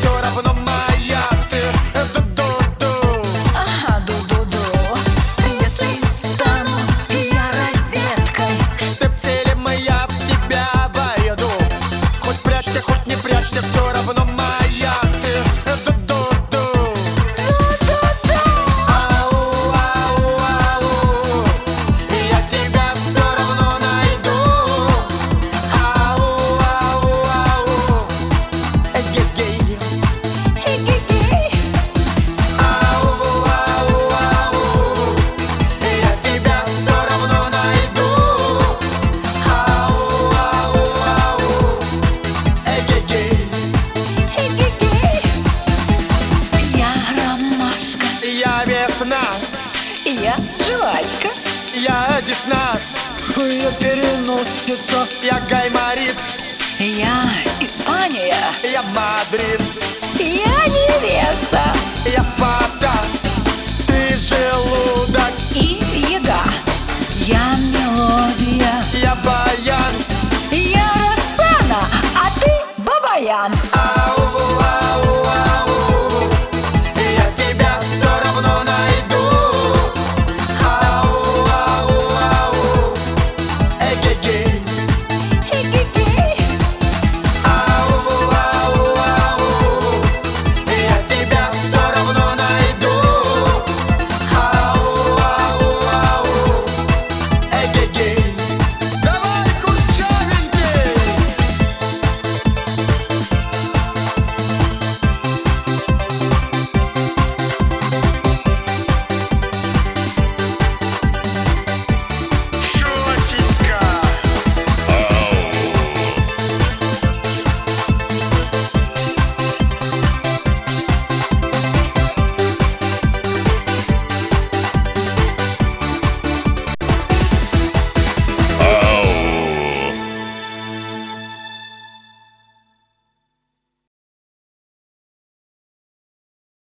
все равно моя ты. Ду-ду-ду. Ага, ду-ду-ду. Если стану я розеткой, Штепселем я в тебя войду. Хоть прячься, хоть не прячься, все равно моя ты. Ду-ду-ду. Ау, ау, ау. Я тебя все равно найду. Ау, ау, ау. Эгегей. хи-хи-хи. Ау, ау, ау. Я тебя все равно найду. Ау, ау, ау. Эгегей. Хи-хи-хи. Я ромашка, Я весна, я жвачка, я десна, я переносица, я гайморит, я Испания. я Мадрид.